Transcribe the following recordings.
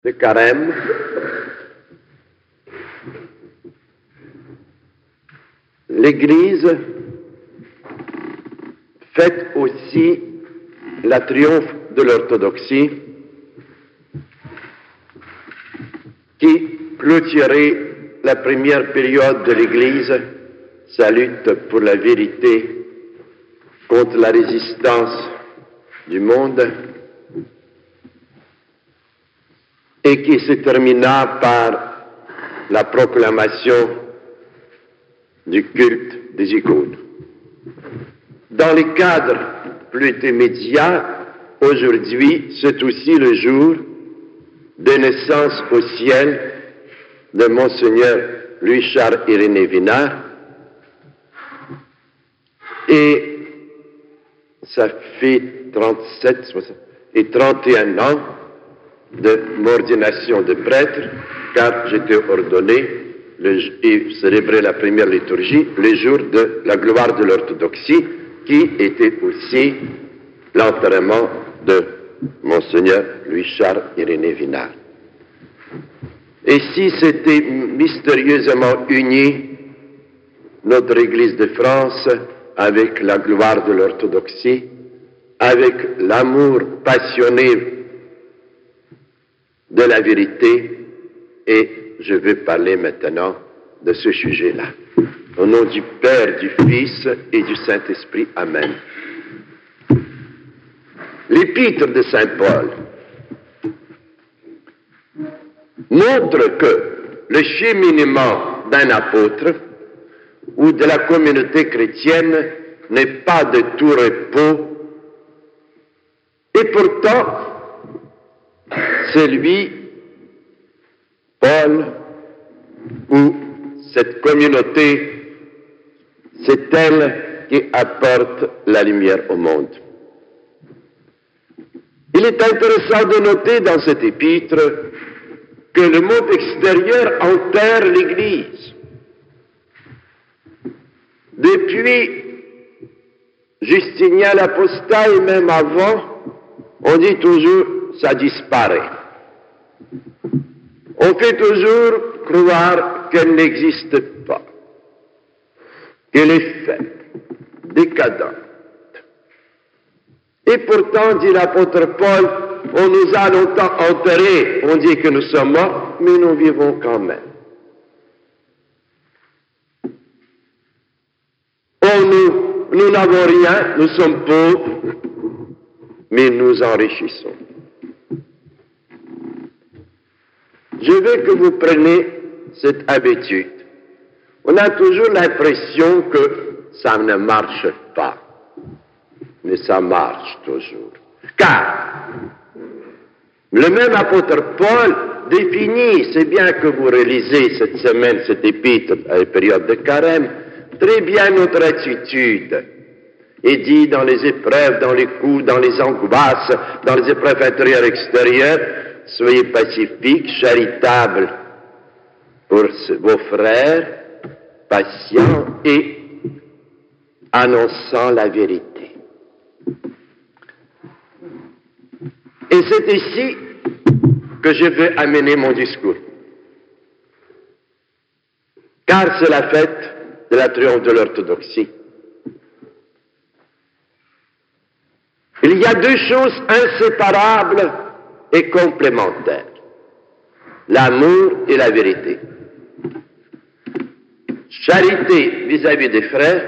de Carême, l'Église fête aussi la triomphe de l'orthodoxie qui clôturait la première période de l'Église, sa lutte pour la vérité contre la résistance du monde, et qui se termina par la proclamation du culte des icônes. Dans les cadres plus immédiats, aujourd'hui, c'est aussi le jour de naissance au ciel de Monseigneur Louis-Charles Irénée Vinard, et ça fait 37 et 31 ans de mon ordination de prêtre, car j'étais ordonné et célébrais la première liturgie le jour de la gloire de l'orthodoxie, qui était aussi l'enterrement de Monseigneur Louis-Charles Irénée Vinard. Et si c'était mystérieusement uni notre Église de France avec la gloire de l'orthodoxie, avec l'amour passionné de la vérité, et je vais parler maintenant de ce sujet-là. Au nom du Père, du Fils et du Saint-Esprit. Amen. L'épître de Saint Paul montre que le cheminement d'un apôtre ou de la communauté chrétienne n'est pas de tout repos, et pourtant, c'est lui, Paul, ou cette communauté, c'est elle qui apporte la lumière au monde. Il est intéressant de noter dans cet épître que le monde extérieur enterre l'Église. Depuis Justinien l'apostat et même avant, on dit toujours ça disparaît. On fait toujours croire qu'elle n'existe pas, qu'elle est faible, décadente. Et pourtant, dit l'apôtre Paul, on nous a longtemps enterrés, on dit que nous sommes morts, mais nous vivons quand même. Nous n'avons rien, nous sommes pauvres, mais nous enrichissons. Je veux que vous preniez cette habitude. On a toujours l'impression que ça ne marche pas, mais ça marche toujours. Car le même apôtre Paul définit, c'est bien que vous relisez cette semaine cet épître à la période de Carême, très bien notre attitude. Et dit dans les épreuves, dans les coups, dans les angoisses, dans les épreuves intérieures et extérieures, soyez pacifiques, charitables pour vos frères, patients et annonçant la vérité. Et c'est ici que je veux amener mon discours. Car c'est la fête de la triomphe de l'orthodoxie. Il y a deux choses inséparables et complémentaires, l'amour et la vérité. Charité vis-à-vis des frères,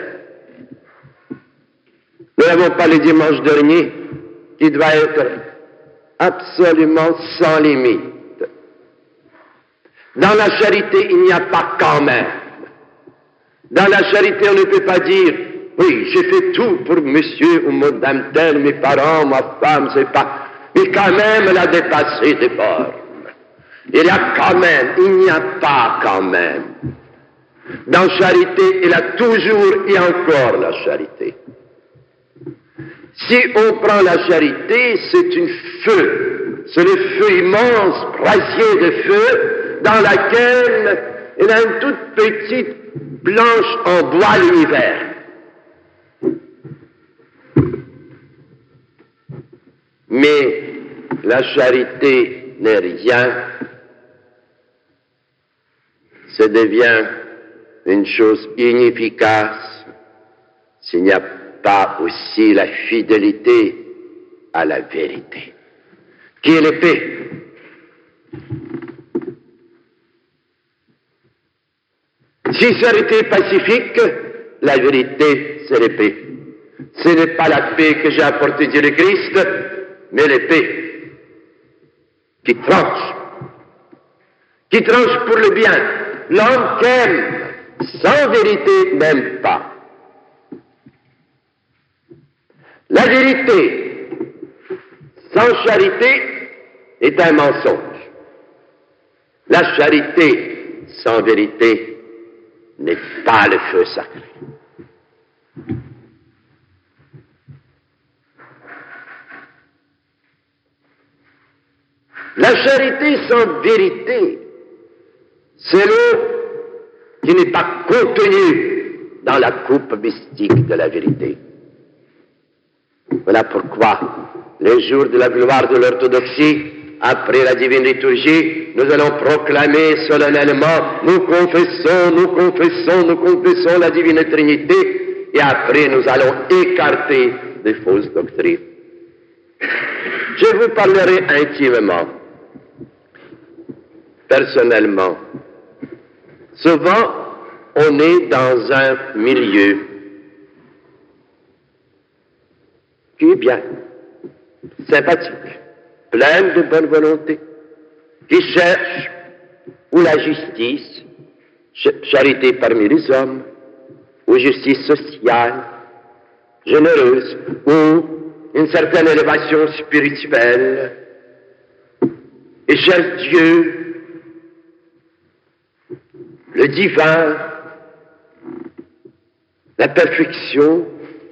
nous l'avons parlé dimanche dernier, qui doit être absolument sans limite. Dans la charité, il n'y a pas quand même. Dans la charité, on ne peut pas dire oui, j'ai fait tout pour monsieur ou madame tel, mes parents, ma femme, c'est pas... Mais quand même, elle a dépassé des bornes. Il y a quand même, il n'y a pas quand même. Dans charité, il y a toujours et encore la charité. Si on prend la charité, c'est une feu. C'est le feu immense, brasier de feu, dans laquelle il y a une toute petite planche en bois l'hiver. Mais la charité n'est rien, ça devient une chose inefficace s'il n'y a pas aussi la fidélité à la vérité, qui est l'épée. Sincérité pacifique, la vérité, c'est l'épée. Ce n'est pas la paix que j'ai apportée Dieu le Christ, mais l'épée qui tranche pour le bien. L'homme qui aime sans vérité n'aime pas. La vérité sans charité est un mensonge. La charité sans vérité n'est pas le feu sacré. La charité sans vérité, c'est l'eau qui n'est pas contenue dans la coupe mystique de la vérité. Voilà pourquoi, les jours de la gloire de l'orthodoxie, après la divine liturgie, nous allons proclamer solennellement, nous confessons la divine Trinité, et après nous allons écarter des fausses doctrines. Je vous parlerai intimement, personnellement. Souvent, on est dans un milieu qui est bien, sympathique, plein de bonne volonté, qui cherche ou la justice, charité parmi les hommes, ou justice sociale, généreuse, ou une certaine élévation spirituelle, et cherche Dieu, le divin, la perfection,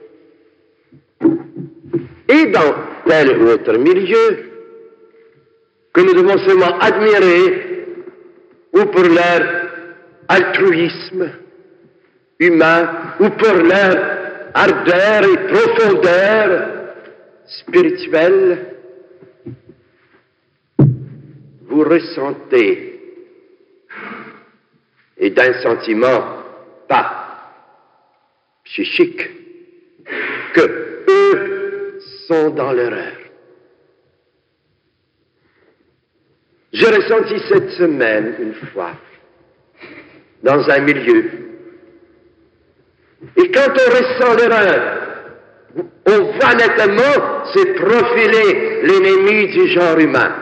et dans tel ou autre milieu que nous devons seulement admirer, ou pour leur altruisme humain, ou pour leur ardeur et profondeur spirituelle, vous ressentez, et d'un sentiment pas psychique, que eux sont dans l'erreur. J'ai ressenti cette semaine, une fois, dans un milieu. Et quand on ressent l'erreur, on voit nettement se profiler l'ennemi du genre humain.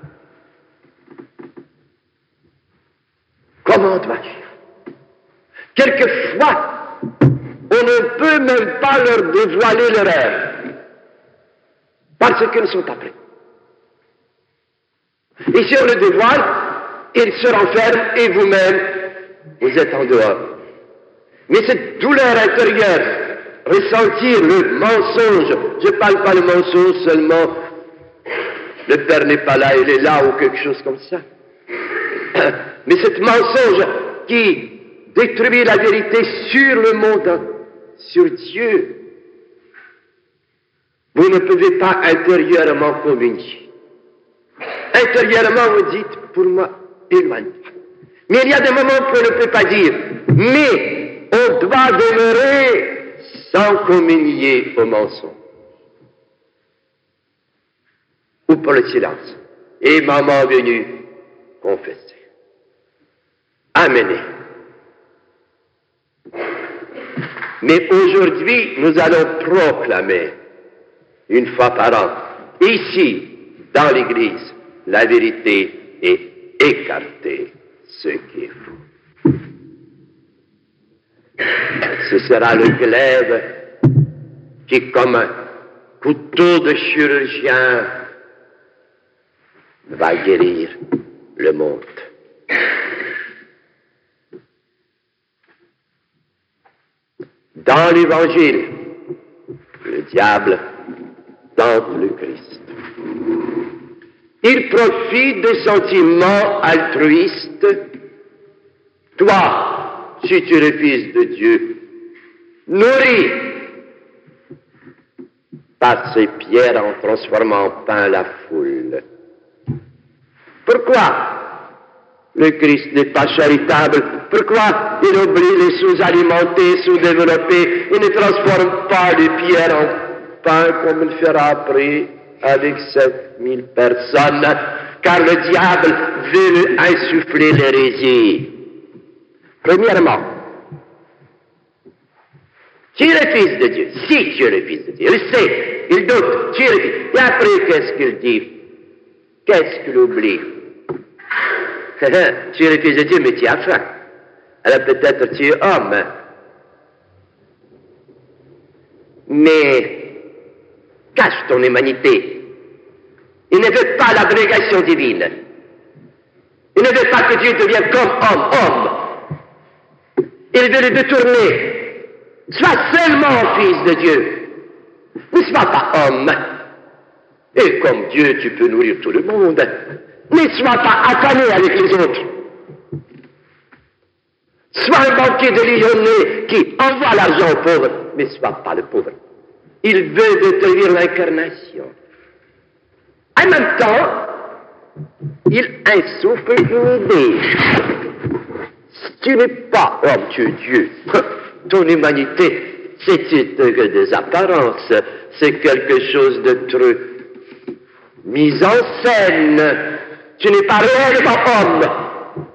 Comment dois-je? Quelquefois, on ne peut même pas leur dévoiler l'erreur, parce qu'ils ne sont pas prêts. Et si on le dévoile, ils se renferment et vous-même, vous êtes en dehors. Mais cette douleur intérieure, ressentir le mensonge, je ne parle pas le mensonge seulement, le Père n'est pas là, il est là, ou quelque chose comme ça. Mais ce mensonge qui détruit la vérité sur le monde, sur Dieu, vous ne pouvez pas intérieurement communier. Intérieurement, vous dites, pour moi, éloigne-toi. Mais il y a des moments qu'on ne peut pas dire, mais on doit demeurer sans communier au mensonge. Ou pour le silence. Et moment venu, confesser. Amener. Mais aujourd'hui, nous allons proclamer, une fois par an, ici, dans l'Église, la vérité et écarter ce qui est faux. Ce sera le glaive qui, comme un couteau de chirurgien, va guérir le monde. Dans l'Évangile, le diable tente le Christ. Il profite des sentiments altruistes. Toi, si tu es fils de Dieu, nourris par ces pierres en transformant en pain la foule. Pourquoi le Christ n'est pas charitable? Pourquoi il oublie les sous-alimentés, sous-développés? Il ne transforme pas les pierres en pain comme il fera après avec 7000 personnes, car le diable veut insuffler l'hérésie. Premièrement, tu es le Fils de Dieu. Si tu es le Fils de Dieu, il sait, il doute, tu es le Fils. Et après, qu'est-ce qu'il dit? Qu'est-ce qu'il oublie? Tu es le Fils de Dieu, mais tu as faim. Alors peut-être tu es homme. Mais cache ton humanité. Il ne veut pas l'abrégation divine. Il ne veut pas que Dieu devienne comme homme. Il veut le détourner. Sois seulement fils de Dieu. Ne sois pas homme. Et comme Dieu, tu peux nourrir tout le monde. Ne sois pas accané avec les autres. Sois un banquier de Lyonnais qui envoie l'argent aux pauvres, mais sois pas le pauvre. Il veut détruire l'incarnation. En même temps, il insuffle une idée. Si tu n'es pas homme, tu es Dieu. Ton humanité, c'est que des apparences. C'est quelque chose de trop mis en scène. Tu n'es pas réellement homme.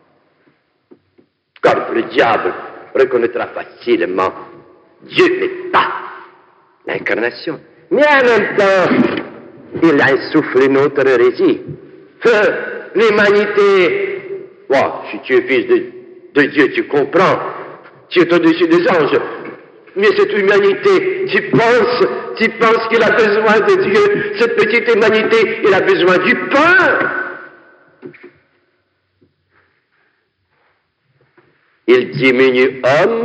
Car le diable reconnaîtra facilement Dieu n'est pas l'incarnation. Mais en même temps, il insuffle une autre hérésie. L'humanité, si tu es fils de Dieu, tu comprends. Tu es au-dessus des anges. Mais cette humanité, tu penses qu'il a besoin de Dieu. Cette petite humanité, il a besoin du pain. Il diminue homme,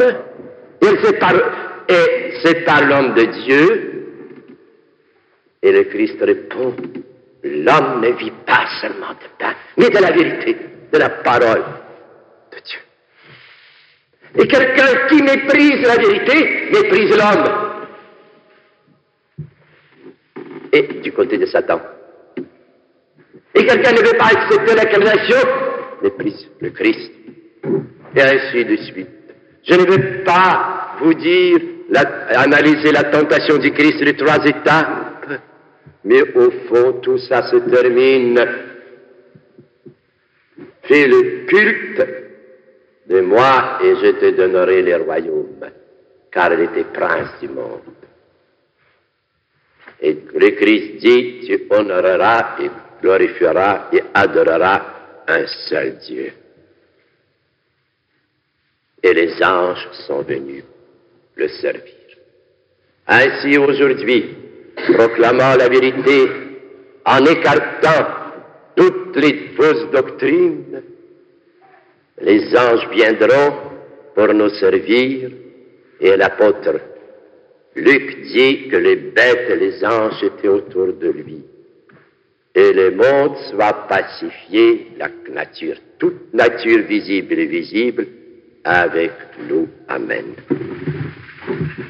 et sépare l'homme de Dieu. Et le Christ répond, l'homme ne vit pas seulement de pain, mais de la vérité, de la parole de Dieu. Et quelqu'un qui méprise la vérité, méprise l'homme. Et du côté de Satan. Et quelqu'un ne veut pas accepter l'incarnation, méprise le Christ. Et ainsi de suite. Je ne veux pas vous dire, analyser la tentation du Christ, les 3 étapes. Mais au fond, tout ça se termine. Fais le culte de moi et je te donnerai les royaumes, car il était prince du monde. Et le Christ dit, tu honoreras et glorifieras et adoreras un seul Dieu. Et les anges sont venus le servir. Ainsi aujourd'hui, proclamant la vérité, en écartant toutes les fausses doctrines, les anges viendront pour nous servir, et l'apôtre Luc dit que les bêtes et les anges étaient autour de lui. Et le monde soit pacifié, la nature, toute nature visible et invisible, avec nous. Amen.